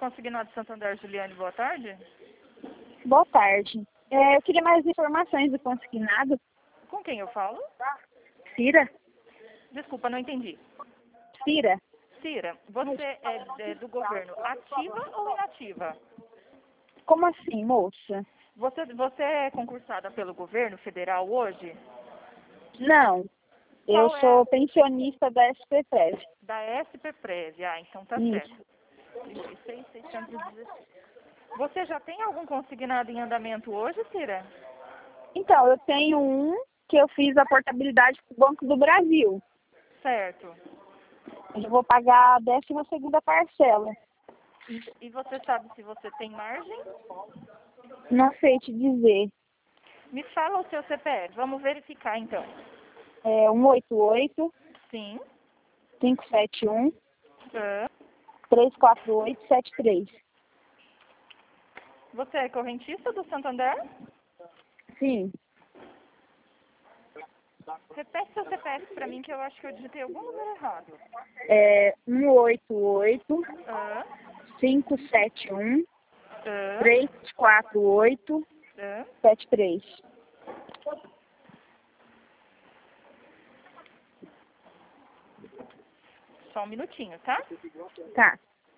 Consignado Santander, Juliane, boa tarde. Boa tarde. Eu queria mais informações do consignado. Com quem eu falo? Cira? Desculpa, não entendi. Cira? Cira, você é do governo ativa ou inativa? Como assim, moça? Você é concursada pelo governo federal hoje? Não. Eu Qual é sou pensionista da SPPREV. da SPPREV? Ah, então tá Isso. certo. 36.616. Você já tem algum consignado em andamento hoje, Cira? Então, eu tenho um que eu fiz a portabilidade para o Banco do Brasil. Certo. Eu vou pagar a 12ª parcela. E você sabe se você tem margem? Não sei te dizer. Me fala o seu CPF. Vamos verificar então. É 188 Sim. 571 Ah. 34873. Você é correntista do Santander? Sim. Repete seu CPF para mim que eu acho que eu digitei algum número errado. É 188 Ah. 571 Ah. 34873. Só um minutinho, tá? Tá.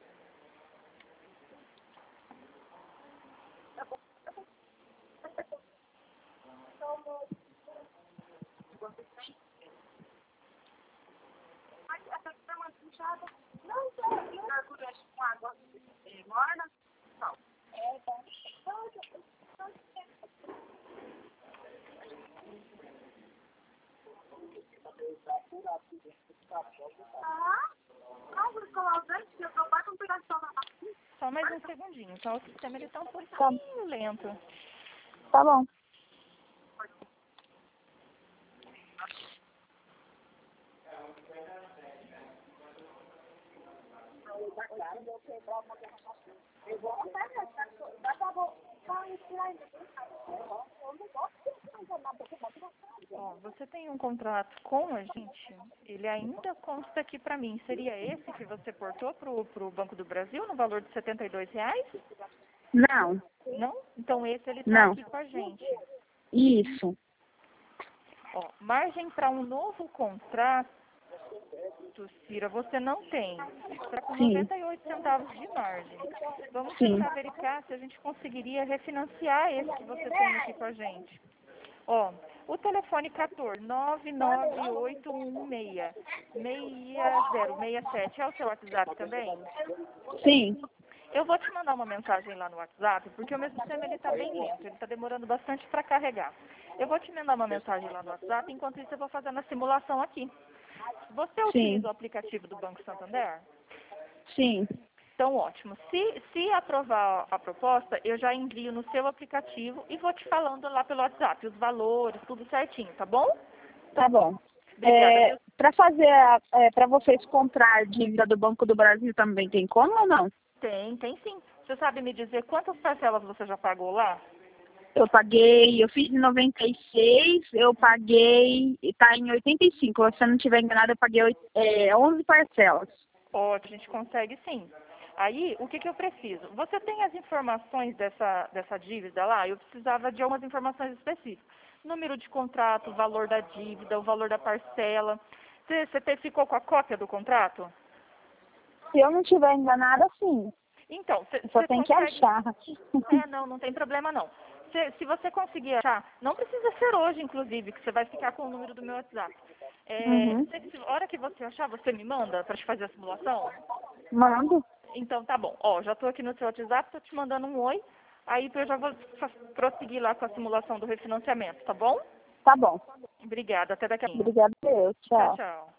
Só mais um segundinho, tá? O sistema ele tá um pouquinho lento. Tá bom. Ó, você tem um contrato com a gente, ele ainda consta aqui pra mim. Seria esse que você portou pro Banco do Brasil no valor de R$ 72? Não. Não? Então esse ele tá Não. aqui com a gente. Isso. Ó, margem para um novo contrato, Cira, você não tem. Está com Sim. 98 centavos de margem. Vamos Sim. tentar verificar se a gente conseguiria refinanciar esse que você tem aqui com a gente. Ó, o telefone 14 99816 6067 é o seu WhatsApp também? Sim. Eu vou te mandar uma mensagem lá no WhatsApp, porque o meu sistema ele tá bem lento, ele está demorando bastante para carregar. Eu vou te mandar uma mensagem lá no WhatsApp, enquanto isso eu vou fazendo a simulação aqui. Você Sim. utiliza o aplicativo do Banco Santander? Sim. Então, ótimo. Se aprovar a proposta, eu já envio no seu aplicativo e vou te falando lá pelo WhatsApp, os valores, tudo certinho, tá bom? Tá bom. Obrigada, viu? Para para vocês comprar dívida do Banco do Brasil também tem como ou não? Tem sim. Você sabe me dizer quantas parcelas você já pagou lá? Eu fiz em 96, eu paguei, tá em 85, se eu não estiver enganada, eu paguei 11 parcelas. Ótimo, a gente consegue sim. Aí, o que eu preciso? Você tem as informações dessa dívida lá? Eu precisava de algumas informações específicas. Número de contrato, o valor da dívida, o valor da parcela. Você ficou com a cópia do contrato? Se eu não estiver enganada, sim. Então, Só você tem que consegue... achar. Não tem problema não. Se você conseguir achar, não precisa ser hoje, inclusive, que você vai ficar com o número do meu WhatsApp. Uhum. A hora que você achar, você me manda para te fazer a simulação? Mando. Então tá bom. Ó, já tô aqui no seu WhatsApp, tô te mandando um oi. Aí eu já vou prosseguir lá com a simulação do refinanciamento, tá bom? Tá bom. Obrigada, até daqui a pouquinho. Obrigada a Deus. Tchau, Tchau. tchau.